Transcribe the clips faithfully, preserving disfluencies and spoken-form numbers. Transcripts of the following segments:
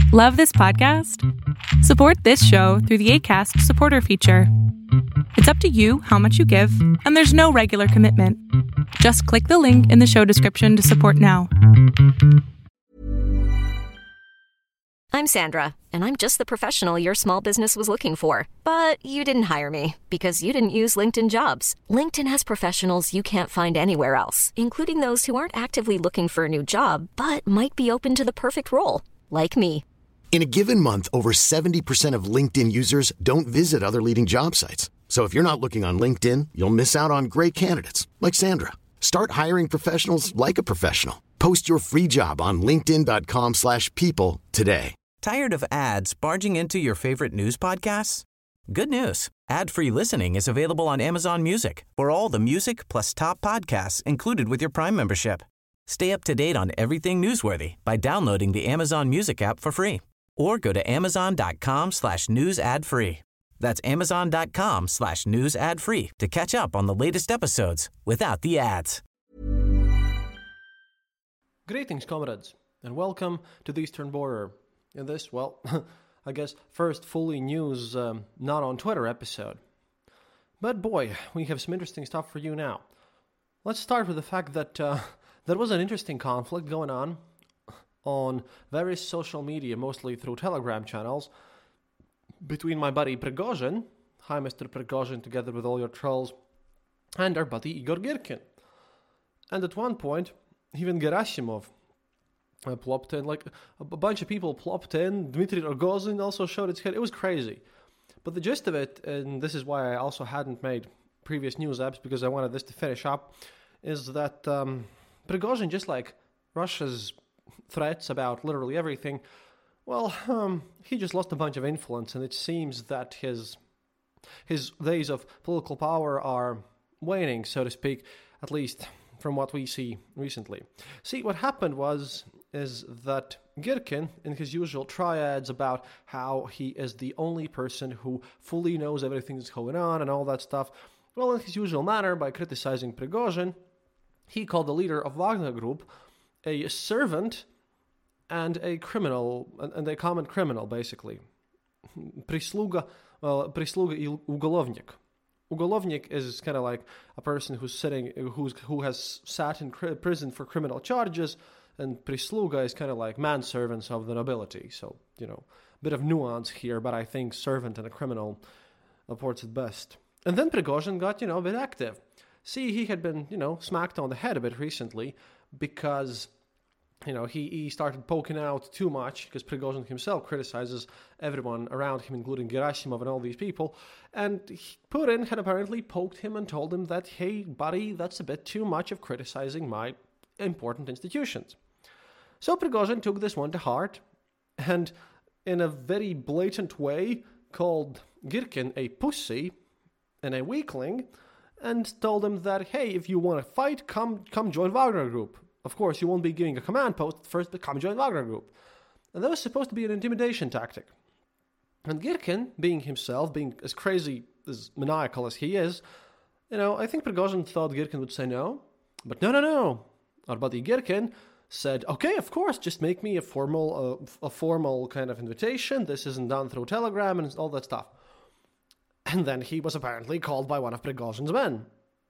Love this podcast? Support this show through the Acast supporter feature. It's up to you how much you give, and there's no regular commitment. Just click the link in the show description to support now. I'm Sandra, and I'm just the professional your small business was looking for. But you didn't hire me because you didn't use LinkedIn Jobs. LinkedIn has professionals you can't find anywhere else, including those who aren't actively looking for a new job, but might be open to the perfect role, like me. In a given month, over seventy percent of LinkedIn users don't visit other leading job sites. So if you're not looking on LinkedIn, you'll miss out on great candidates like Sandra. Start hiring professionals like a professional. Post your free job on linkedin.com slash people today. Tired of ads barging into your favorite news podcasts? Good news. Ad-free listening is available on Amazon Music for all the music plus top podcasts included with your Prime membership. Stay up to date on everything newsworthy by downloading the Amazon Music app for free or go to amazon.com slash news ad free. That's amazon.com slash news ad free to catch up on the latest episodes without the ads. Greetings, comrades, and welcome to the Eastern Border. In this, well, I guess first fully news, um, not on Twitter episode. But boy, we have some interesting stuff for you now. Let's start with the fact that uh, there was an interesting conflict going on on various social media, mostly through Telegram channels, between my buddy Prigozhin, hi Mister Prigozhin, together with all your trolls, and our buddy Igor Girkin. And at one point, even Gerasimov uh, plopped in, like a, a bunch of people plopped in, Dmitry Rogozin also showed its head, it was crazy. But the gist of it, and this is why I also hadn't made previous news apps, because I wanted this to finish up, is that um, Prigozhin, just like Russia's threats about literally everything, well, um, he just lost a bunch of influence, and it seems that his his days of political power are waning, so to speak, at least from what we see recently. See, what happened was, is that Girkin, in his usual triads about how he is the only person who fully knows everything that's going on and all that stuff, well, in his usual manner, by criticizing Prigozhin, he called the leader of Wagner Group a servant and a criminal, and a common criminal, basically. Prisluga, well, prisluga и уголовник. Ugolovnik is kind of like a person who's sitting, who's who has sat in cr- prison for criminal charges, and prisluga is kind of like manservants of the nobility. So, you know, a bit of nuance here, but I think servant and a criminal reports it best. And then Prigozhin got, you know, a bit active. See, he had been, you know, smacked on the head a bit recently because, you know, he, he started poking out too much, because Prigozhin himself criticizes everyone around him, including Gerasimov and all these people. And he, Putin had apparently poked him and told him that, hey, buddy, that's a bit too much of criticizing my important institutions. So Prigozhin took this one to heart, and in a very blatant way called Girkin a pussy and a weakling, and told him that, hey, if you want to fight, come come join Wagner Group. Of course, you won't be giving a command post first, but come join Wagner Group. And that was supposed to be an intimidation tactic. And Girkin, being himself, being as crazy, as maniacal as he is, you know, I think Prigozhin thought Girkin would say no. But no, no, no. Our buddy Girkin said, okay, of course, just make me a formal, uh, a formal kind of invitation. This isn't done through Telegram and all that stuff. And then he was apparently called by one of Prigozhin's men.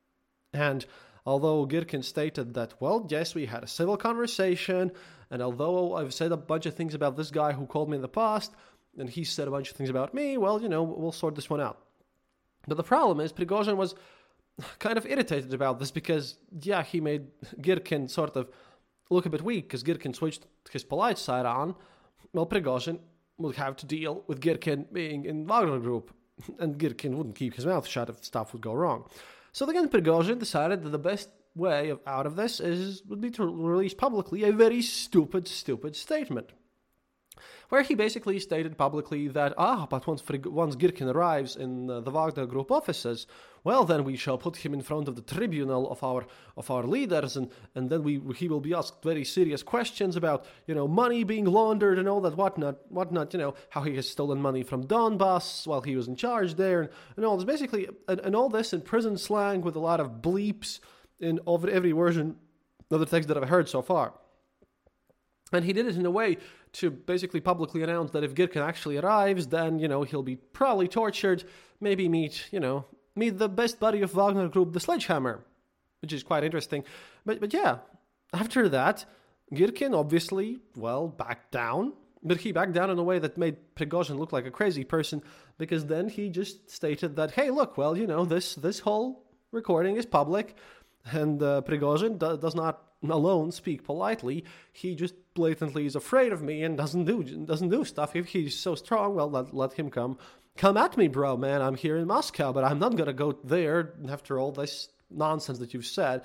And although Girkin stated that, well, yes, we had a civil conversation, and although I've said a bunch of things about this guy who called me in the past, and he said a bunch of things about me, well, you know, we'll sort this one out. But the problem is, Prigozhin was kind of irritated about this because, yeah, he made Girkin sort of look a bit weak, because Girkin switched his polite side on. Well, Prigozhin would have to deal with Girkin being in Wagner Group, and Girkin wouldn't keep his mouth shut if stuff would go wrong. So again, Prigozhin decided that the best way of, out of this is would be to release publicly a very stupid, stupid statement, where he basically stated publicly that, ah, but once, once Girkin arrives in uh, the Wagner Group offices, well, then we shall put him in front of the tribunal of our of our leaders, and, and then we he will be asked very serious questions about, you know, money being laundered and all that whatnot, whatnot, you know, how he has stolen money from Donbass while he was in charge there, and, and all this, basically, and, and all this in prison slang with a lot of bleeps in over every version of the text that I've heard so far. And he did it in a way to basically publicly announce that if Girkin actually arrives, then, you know, he'll be probably tortured, maybe meet, you know, meet the best buddy of Wagner Group, the Sledgehammer, which is quite interesting. But, but yeah, after that, Girkin obviously, well, backed down. But he backed down in a way that made Prigozhin look like a crazy person, because then he just stated that, hey, look, well, you know, this, this whole recording is public, and uh, Prigozhin do- does not alone speak politely. He just blatantly is afraid of me and doesn't do doesn't do stuff. If he's so strong, well, let, let him come. Come at me, bro, man. I'm here in Moscow, but I'm not going to go there after all this nonsense that you've said.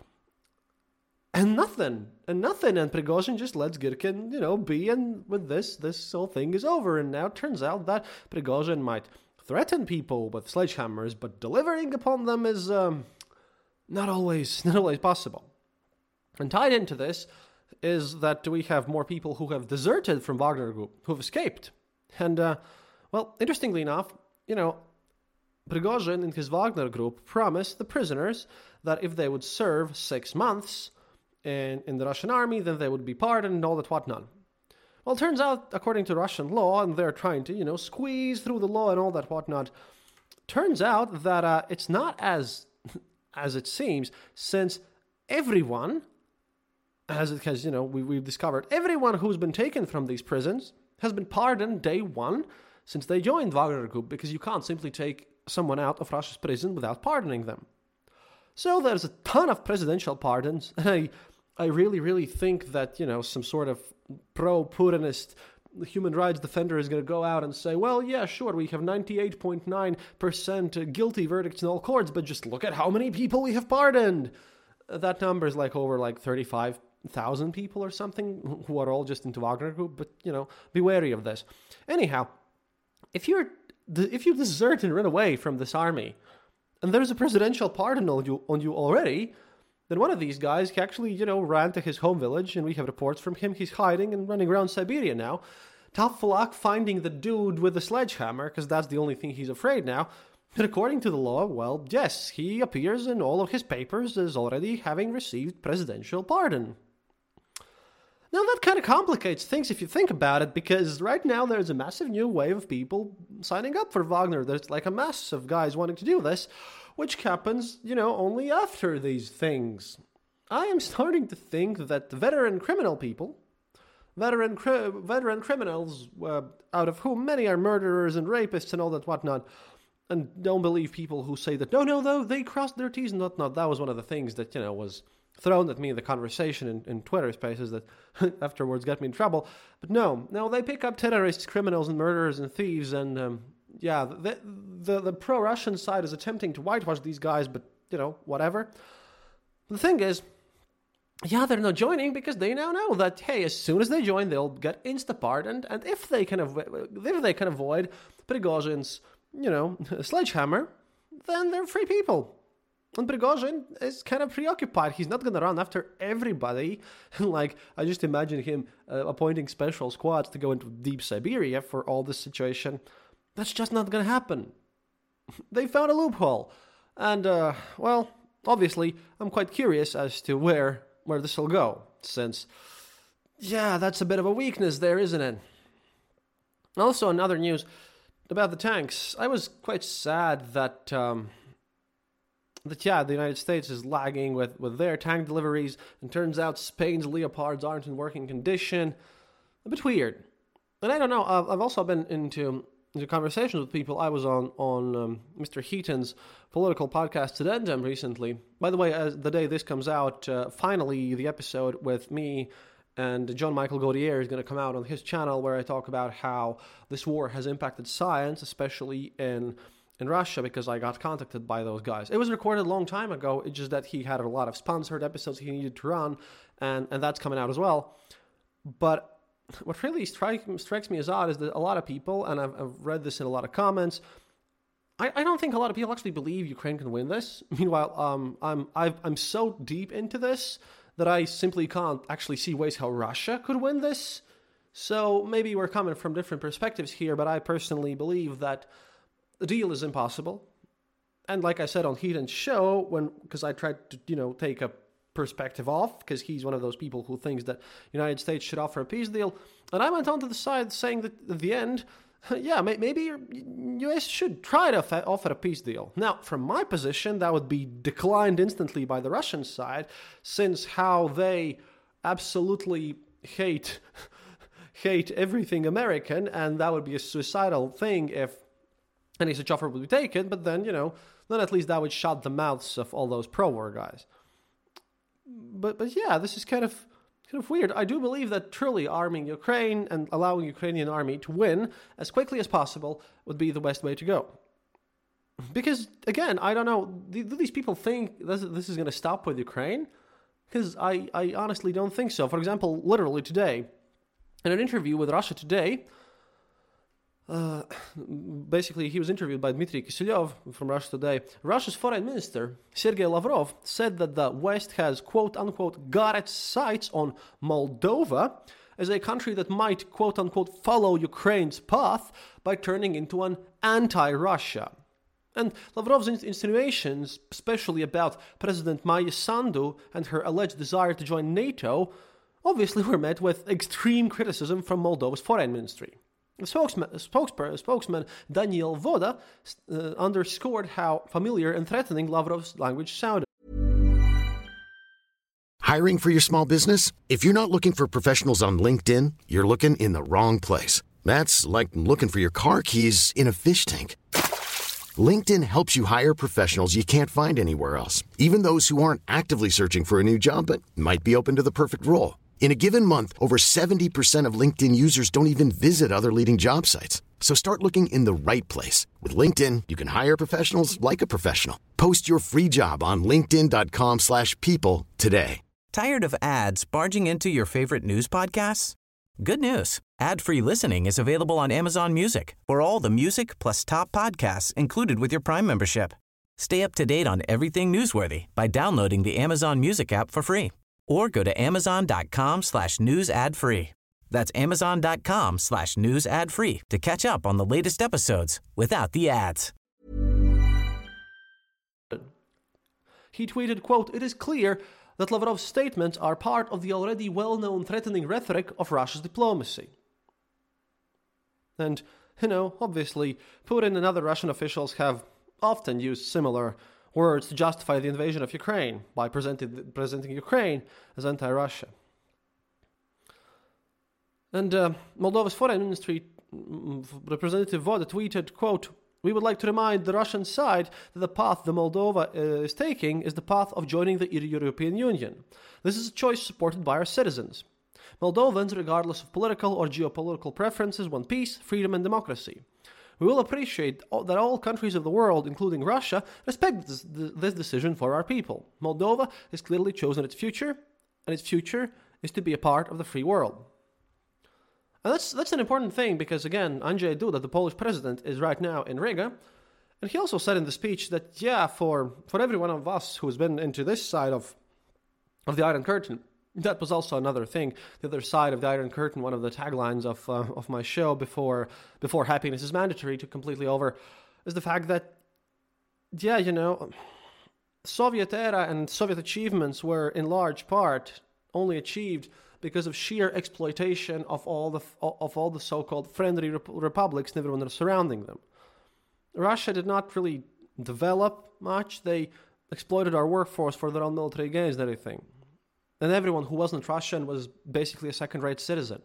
And nothing. And nothing. And Prigozhin just lets Girkin, you know, be, and with this, this whole thing is over. And now it turns out that Prigozhin might threaten people with sledgehammers, but delivering upon them is um, not always not always possible. And tied into this is that we have more people who have deserted from Wagner Group, who have escaped. And, uh, well, interestingly enough, you know, Prigozhin and his Wagner Group promised the prisoners that if they would serve six months in, in the Russian army, then they would be pardoned and all that whatnot. Well, it turns out, according to Russian law, and they're trying to, you know, squeeze through the law and all that whatnot, turns out that uh, it's not as as it seems, since everyone, as it has, you know, we, we've discovered, everyone who's been taken from these prisons has been pardoned day one since they joined Wagner Group, because you can't simply take someone out of Russia's prison without pardoning them. So there's a ton of presidential pardons, and I, I really, really think that, you know, some sort of pro-Putinist human rights defender is going to go out and say, well, yeah, sure, we have ninety-eight point nine percent guilty verdicts in all courts, but just look at how many people we have pardoned. That number is like over like thirty-five thousand people or something who are all just into Wagner Group, but, you know, be wary of this. Anyhow, if you're if you desert and run away from this army, and there's a presidential pardon on you, on you already, then one of these guys actually, you know, ran to his home village, and we have reports from him he's hiding and running around Siberia now. Tough luck finding the dude with the sledgehammer, because that's the only thing he's afraid now. And according to the law, well, yes, he appears in all of his papers as already having received presidential pardon. Now, that kind of complicates things if you think about it, because right now there's a massive new wave of people signing up for Wagner. There's like a mass of guys wanting to do this, which happens, you know, only after these things. I am starting to think that the veteran criminal people, veteran cri- veteran criminals, uh, out of whom many are murderers and rapists and all that whatnot, and don't believe people who say that, no, no, no, they crossed their T's and whatnot. That was one of the things that, you know, was thrown at me in the conversation in, in Twitter spaces that afterwards got me in trouble. But no, no, they pick up terrorists, criminals, and murderers and thieves, and um, yeah, the, the the pro-Russian side is attempting to whitewash these guys, but, you know, whatever. The thing is, yeah, they're not joining because they now know that, hey, as soon as they join, they'll get insta-pardoned, and if they can avo- if they can avoid Prigozhin's, you know, sledgehammer, then they're free people. And Prigozhin is kind of preoccupied. He's not going to run after everybody. Like, I just imagine him uh, appointing special squads to go into deep Siberia for all this situation. That's just not going to happen. They found a loophole. And, uh, well, obviously, I'm quite curious as to where, where this will go. Since, yeah, that's a bit of a weakness there, isn't it? Also, in other news about the tanks, I was quite sad that... Um, That, yeah, the United States is lagging with, with their tank deliveries, and turns out Spain's Leopards aren't in working condition. A bit weird. And I don't know, I've, I've also been into, into conversations with people. I was on, on um, Mister Heaton's political podcast, Addendum, recently. By the way, as the day this comes out, uh, finally the episode with me and John Michael Gaudier is going to come out on his channel, where I talk about how this war has impacted science, especially in... in Russia, because I got contacted by those guys. It was recorded a long time ago, it's just that he had a lot of sponsored episodes he needed to run, and, and that's coming out as well. But what really strike, strikes me as odd is that a lot of people, and I've, I've read this in a lot of comments, I, I don't think a lot of people actually believe Ukraine can win this. Meanwhile, um, I'm I've, I'm so deep into this that I simply can't actually see ways how Russia could win this. So maybe we're coming from different perspectives here, but I personally believe that the deal is impossible. And like I said on Heaton's show, when because I tried to, you know, take a perspective off, because he's one of those people who thinks that the United States should offer a peace deal. And I went on to the side saying that at the end, yeah, maybe U S should try to offer a peace deal. Now, from my position, that would be declined instantly by the Russian side, since how they absolutely hate hate everything American, and that would be a suicidal thing if any such offer would be taken. But then, you know, then at least that would shut the mouths of all those pro-war guys. But but yeah, this is kind of kind of weird. I do believe that truly arming Ukraine and allowing Ukrainian army to win as quickly as possible would be the best way to go. Because, again, I don't know, do these people think this, this is going to stop with Ukraine? Because I, I honestly don't think so. For example, literally today, in an interview with Russia Today, uh, basically he was interviewed by Dmitry Kiselyov from Russia Today. Russia's foreign minister, Sergei Lavrov, said that the West has, quote-unquote, got its sights on Moldova as a country that might, quote-unquote, follow Ukraine's path by turning into an anti-Russia. And Lavrov's insinuations, especially about President Maya Sandu and her alleged desire to join NATO, obviously were met with extreme criticism from Moldova's foreign ministry. The spokesman, spokesper, spokesman Daniel Voda uh, underscored how familiar and threatening Lavrov's language sounded. Hiring for your small business? If you're not looking for professionals on LinkedIn, you're looking in the wrong place. That's like looking for your car keys in a fish tank. LinkedIn helps you hire professionals you can't find anywhere else, even those who aren't actively searching for a new job but might be open to the perfect role. In a given month, over seventy percent of LinkedIn users don't even visit other leading job sites. So start looking in the right place. With LinkedIn, you can hire professionals like a professional. Post your free job on linkedin.com slash people today. Tired of ads barging into your favorite news podcasts? Good news. Ad-free listening is available on Amazon Music for all the music plus top podcasts included with your Prime membership. Stay up to date on everything newsworthy by downloading the Amazon Music app for free. Or go to amazon.com slash news ad free. That's amazon.com slash news ad free to catch up on the latest episodes without the ads. He tweeted, quote, "It is clear that Lavrov's statements are part of the already well-known threatening rhetoric of Russia's diplomacy." And, you know, obviously, Putin and other Russian officials have often used similar words to justify the invasion of Ukraine by presenting, presenting Ukraine as anti-Russia. And uh, Moldova's foreign ministry representative Voda tweeted, quote, "We would like to remind the Russian side that the path the Moldova uh, is taking is the path of joining the European Union. This is a choice supported by our citizens. Moldovans, regardless of political or geopolitical preferences, want peace, freedom, and democracy. We will appreciate that all countries of the world, including Russia, respect this, this decision for our people. Moldova has clearly chosen its future, and its future is to be a part of the free world." And that's that's an important thing because, again, Andrzej Duda, the Polish president, is right now in Riga. And he also said in the speech that, yeah, for, for every one of us who's been into this side of, of the Iron Curtain, that was also another thing. The other side of the Iron Curtain, one of the taglines of uh, of my show before before happiness is mandatory to completely over, is the fact that, yeah, you know, Soviet era and Soviet achievements were in large part only achieved because of sheer exploitation of all the of all the so-called friendly rep- republics and everyone surrounding them. Russia did not really develop much. They exploited our workforce for their own military gains and everything. And everyone who wasn't Russian was basically a second-rate citizen.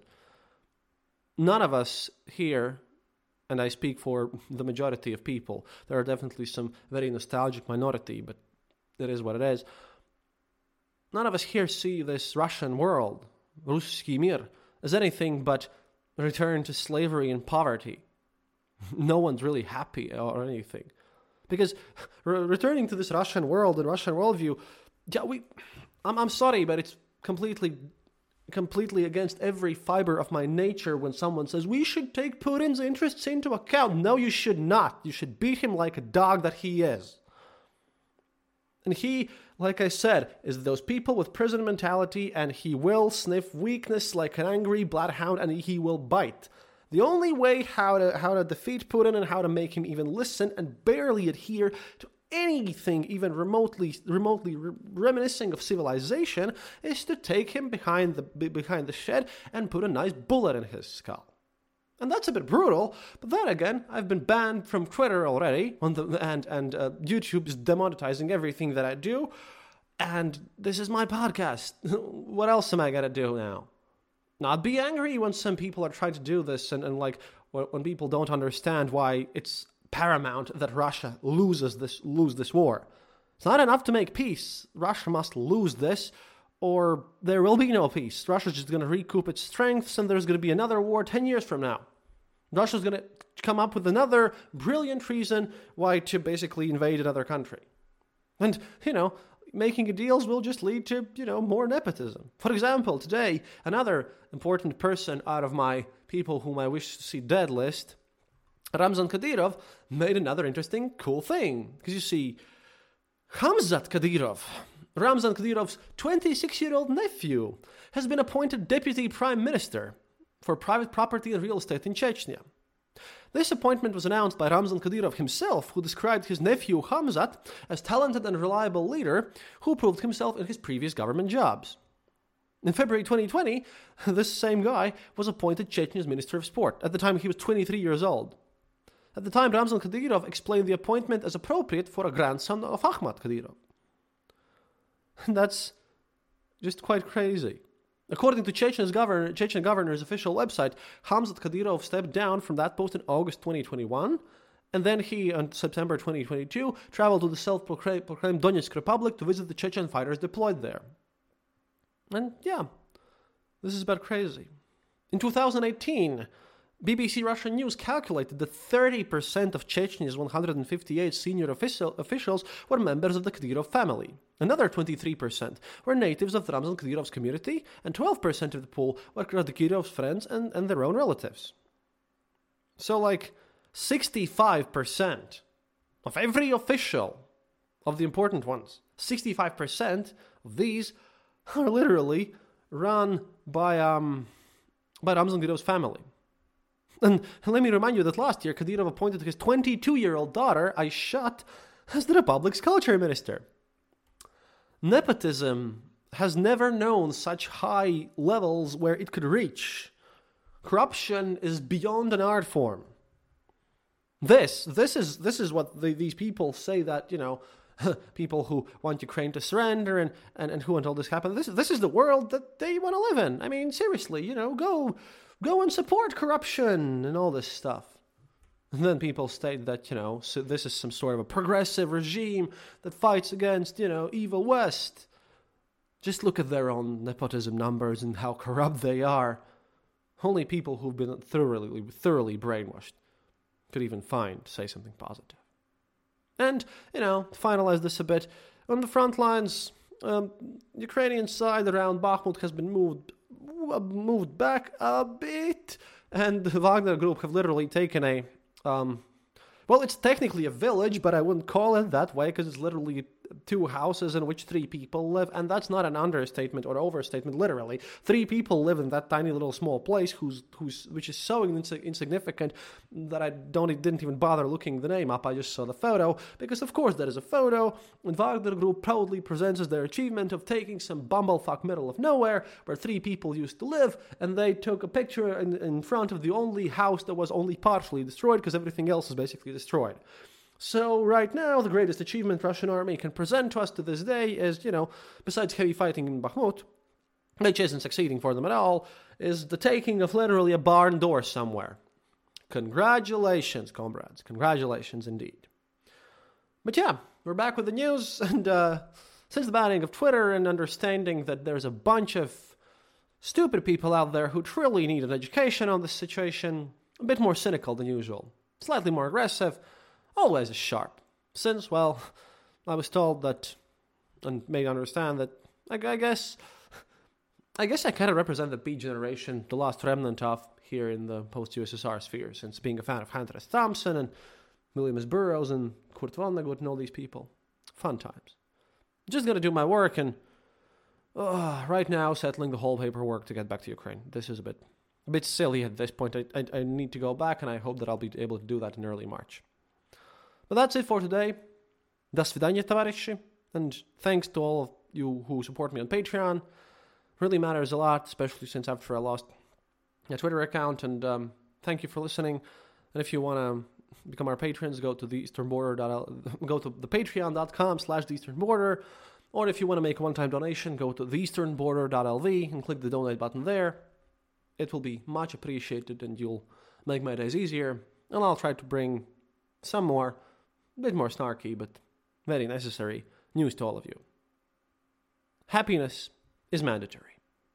None of us here, and I speak for the majority of people, there are definitely some very nostalgic minority, but it is what it is. None of us here see this Russian world, Ruski mir, as anything but a return to slavery and poverty. No one's really happy or anything. Because re- returning to this Russian world and Russian worldview, yeah, we... I'm I'm sorry, but it's completely, completely against every fiber of my nature when someone says, we should take Putin's interests into account. No, you should not. You should beat him like a dog that he is. And he, like I said, is those people with prison mentality, and he will sniff weakness like an angry bloodhound, and he will bite. The only way how to how to defeat Putin and how to make him even listen and barely adhere to anything even remotely remotely re- reminiscing of civilization is to take him behind the behind the shed and put a nice bullet in his skull. And that's a bit brutal, but then again, I've been banned from Twitter already, on the, and, and uh, YouTube is demonetizing everything that I do, and this is my podcast. What else am I gonna do now? Not be angry when some people are trying to do this, and, and like, when people don't understand why it's paramount that Russia loses this lose this war. It's not enough to make peace. Russia must lose this, or there will be no peace. Russia's just going to recoup its strengths, and there's going to be another war ten years from now. Russia's going to come up with another brilliant reason why to basically invade another country. And, you know, making deals will just lead to, you know, more nepotism. For example, today, another important person out of my people whom I wish to see dead list, Ramzan Kadyrov, made another interesting, cool thing. Because you see, Khamzat Kadyrov, Ramzan Kadyrov's twenty-six-year-old nephew, has been appointed deputy prime minister for private property and real estate in Chechnya. This appointment was announced by Ramzan Kadyrov himself, who described his nephew Khamzat as talented and reliable leader who proved himself in his previous government jobs. In February twenty twenty, this same guy was appointed Chechnya's Minister of Sport. At the time, he was twenty-three years old. At the time, Ramzan Kadyrov explained the appointment as appropriate for a grandson of Akhmat Kadyrov. That's just quite crazy. According to Chechen's governor, Chechen governor's official website, Khamzat Kadyrov stepped down from that post in August twenty twenty-one, and then he, on September twenty twenty-two, traveled to the self-proclaimed Donetsk Republic to visit the Chechen fighters deployed there. And yeah, this is about crazy. In two thousand eighteen, B B C Russian News calculated that thirty percent of Chechnya's one hundred fifty-eight senior official, officials were members of the Kadyrov family. Another twenty-three percent were natives of Ramzan Kadyrov's community, and twelve percent of the pool were Kadyrov's friends and, and their own relatives. So, like, sixty-five percent of every official of the important ones, sixty-five percent of these are literally run by, um, by Ramzan Kadyrov's family. And let me remind you that last year, Kadyrov appointed his twenty-two-year-old daughter, Aishat, as the Republic's culture minister. Nepotism has never known such high levels where it could reach. Corruption is beyond an art form. This, this is this is what the, these people say that, you know, people who want Ukraine to surrender and, and, and who want all this happen. This, this is the world that they want to live in. I mean, seriously, you know, go... Go and support corruption and all this stuff. And then people state that, you know, so this is some sort of a progressive regime that fights against, you know, evil West. Just look at their own nepotism numbers and how corrupt they are. Only people who've been thoroughly, thoroughly brainwashed could even find to say something positive. And, you know, to finalize this a bit, on the front lines, um, Ukrainian side around Bakhmut has been moved moved back a bit, and the Wagner Group have literally taken a, um, well, it's technically a village, but I wouldn't call it that way, because it's literally two houses in which three people live, and that's not an understatement or overstatement, literally. Three people live in that tiny little small place, who's who's which is so ins- insignificant that I don't didn't even bother looking the name up. I just saw the photo, because of course there is a photo, and Wagner Group proudly presents as their achievement of taking some bumblefuck middle of nowhere, where three people used to live, and they took a picture in, in front of the only house that was only partially destroyed, because everything else is basically destroyed. So right now, the greatest achievement Russian army can present to us to this day is, you know, besides heavy fighting in Bakhmut, which isn't succeeding for them at all, is the taking of literally a barn door somewhere. Congratulations, comrades. Congratulations indeed. But yeah, we're back with the news, and uh, since the banning of Twitter and understanding that there's a bunch of stupid people out there who truly need an education on this situation, a bit more cynical than usual, slightly more aggressive, always as sharp. Since, well, I was told that, and made understand that, I, I guess, I guess I kind of represent the B generation, the last remnant of here in the post-U S S R sphere, since being a fan of Hunter S. Thompson and William S. Burroughs and Kurt Vonnegut and all these people. Fun times. Just gonna do my work and, uh, right now, settling the whole paperwork to get back to Ukraine. This is a bit, a bit silly at this point. I, I, I need to go back, and I hope that I'll be able to do that in early March. But that's it for today. До свидания, товарищи. And thanks to all of you who support me on Patreon. Really matters a lot, especially since after I lost my Twitter account. And um, thank you for listening. And if you want to become our patrons, go to the Eastern Border. Go to the patreon.com slash the Eastern Border. Or if you want to make a one-time donation, go to the eastern border dot l v and click the donate button there. It will be much appreciated and you'll make my days easier. And I'll try to bring some more, a bit more snarky, but very necessary news to all of you. Happiness is mandatory.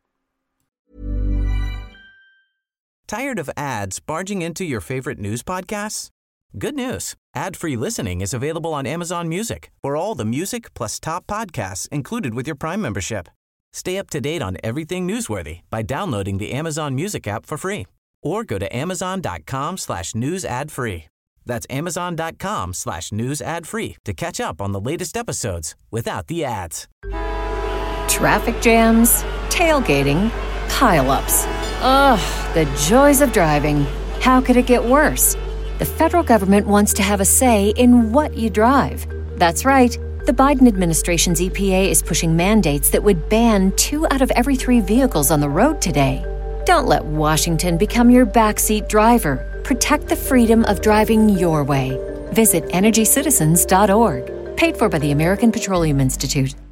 Tired of ads barging into your favorite news podcasts? Good news. Ad-free listening is available on Amazon Music for all the music plus top podcasts included with your Prime membership. Stay up to date on everything newsworthy by downloading the Amazon Music app for free or go to amazon.com slash news ad free. That's amazon.com slash news ad free to catch up on the latest episodes without the ads. Traffic jams, tailgating, pile-ups. Ugh, the joys of driving. How could it get worse? The federal government wants to have a say in what you drive. That's right. The Biden administration's E P A is pushing mandates that would ban two out of every three vehicles on the road today. Don't let Washington become your backseat driver. Protect the freedom of driving your way. Visit energy citizens dot org. Paid for by the American Petroleum Institute.